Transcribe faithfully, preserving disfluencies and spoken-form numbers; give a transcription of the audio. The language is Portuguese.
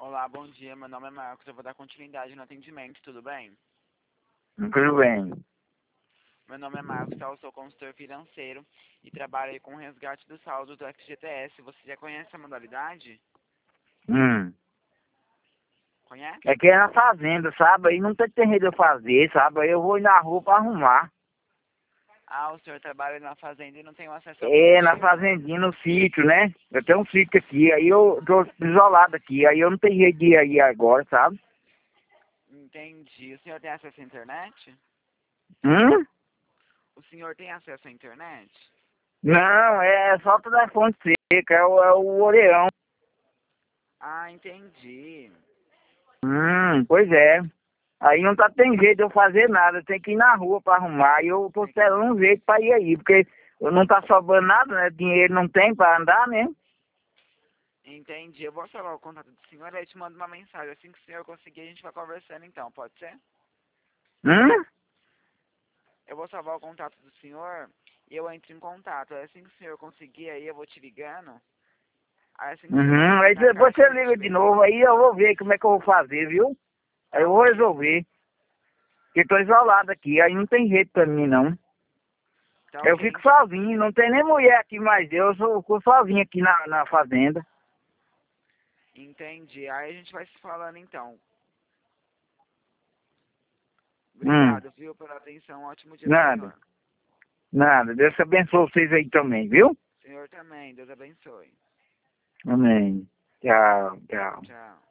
Olá, bom dia. Meu nome é Marcos. Eu vou dar continuidade no atendimento, tudo bem? Tudo bem. Meu nome é Marcos, tá? Eu sou consultor financeiro e trabalho aí com o resgate do saldo do F G T S. Você já conhece a modalidade? Hum. Conhece? É que é na fazenda, sabe? Aí não tem tem jeito de eu fazer, sabe? Aí eu vou ir na rua pra arrumar. Ah, o senhor trabalha na fazenda e não tem o acesso ao É, na aplicativo? fazendinha, no sítio, né? Eu tenho um sítio aqui, aí eu tô isolado aqui, aí eu não tenho jeito de ir aí agora, sabe? Entendi. O senhor tem acesso à internet? Hum? O senhor tem acesso à internet? Não, é só o telefone seco, é o, é o orelhão. Ah, entendi. Hum, pois é. Aí não tá tem jeito de eu fazer nada, eu tenho que ir na rua pra arrumar, e eu tô Tem que ir na esperando um rua. jeito pra ir aí, porque não tá sobrando nada, né? Dinheiro não tem pra andar, né? Entendi. Eu vou salvar o contato do senhor e eu te mando uma mensagem. Assim que o senhor conseguir, a gente vai conversando então, pode ser? Hum? Eu vou salvar o contato do senhor e eu entro em contato. Aí assim que o senhor conseguir, aí eu vou te ligando. Aí assim que o senhor Uhum. conseguir Aí na depois caixa, a você gente liga de vê. novo, aí eu vou ver como é que eu vou fazer, viu? Aí Tá eu vou ok. resolver. Porque tô isolado aqui, aí não tem jeito pra mim, não. Tá Eu ok, fico então. sozinho, não tem nem mulher aqui mais, eu sou, sou sozinho aqui na, na fazenda. Entendi. Aí a gente vai se falando então. Hum, Obrigado, viu, pela atenção. Ótimo dia pro nada, senhor. nada. Deus abençoe vocês aí também, viu? Senhor também. Deus abençoe. Amém. Tchau, tchau. Tchau.